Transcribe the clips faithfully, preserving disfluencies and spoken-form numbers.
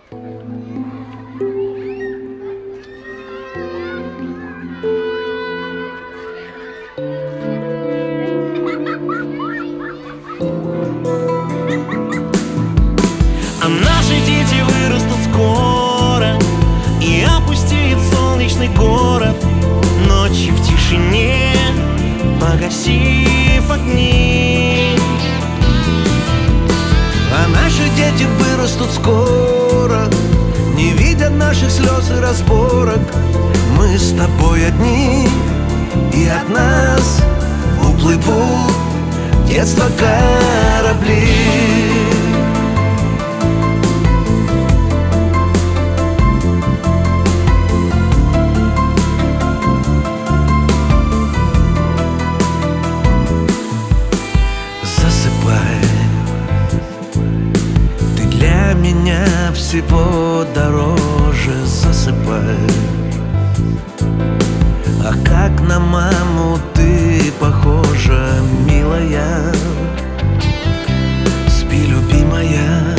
А наши дети вырастут скоро, и опустеет солнечный город, ночью в тишине погасив огни. А наши дети вырастут скоро, не видят наших слез и разборок. Мы с тобой одни, и от нас уплывут детство корабли. Ты для меня всего дороже, засыпай. А как на маму ты похожа, милая. Спи, любимая.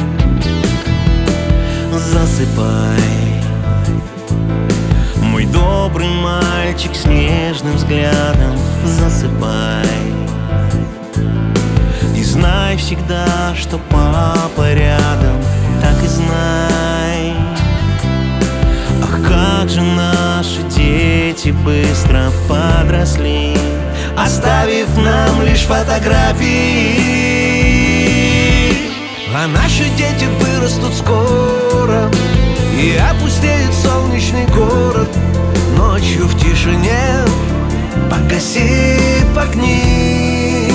Засыпай, мой добрый мальчик с нежным взглядом. Засыпай, и знай всегда, что папа рядом. Так и знай. Ах, как же наши дети быстро подросли, оставив нам лишь фотографии. А наши дети вырастут скоро, и опустеет солнечный город, ночью в тишине погасив огни.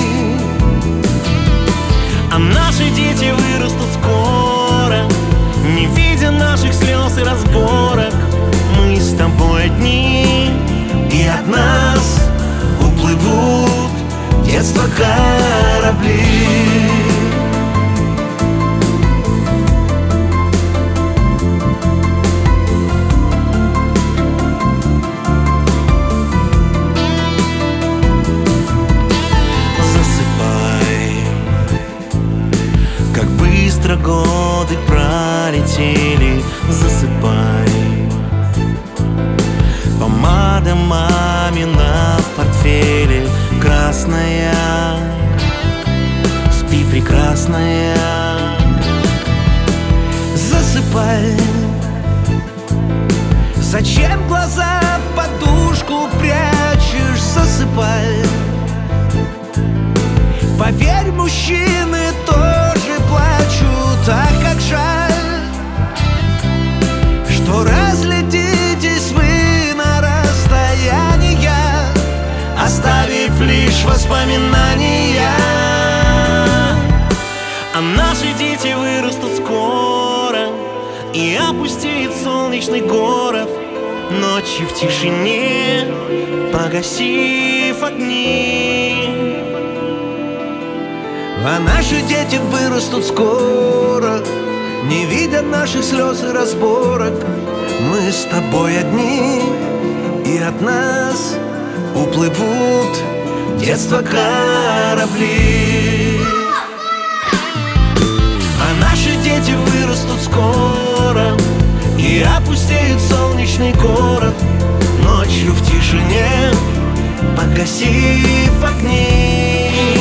А наши дети вырастут скоро, не видя наших слез и разборок. Мы с тобой одни, и от нас уплывут детство корабли. Быстро годы пролетели. Засыпай, помада мамина в портфеле красная. Спи, прекрасная. Засыпай. Зачем глаза в подушку прячешь? Засыпай. Поверь, мужчины тоже плачут, а как жаль, что разлетитесь вы на расстояния, оставив лишь воспоминания. А наши дети вырастут скоро, и опустеет солнечный город, ночью в тишине погасив огни. А наши дети вырастут скоро, не видят наших слез и разборок. Мы с тобой одни, и от нас уплывут детство корабли. А наши дети вырастут скоро, и опустеет солнечный город, ночью в тишине погасив огни.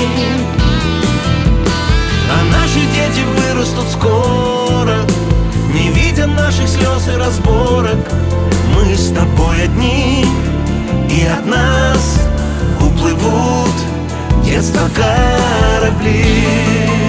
А наши дети вырастут скоро, не видя наших слез и разборок. Мы с тобой одни, и от нас уплывут детство корабли.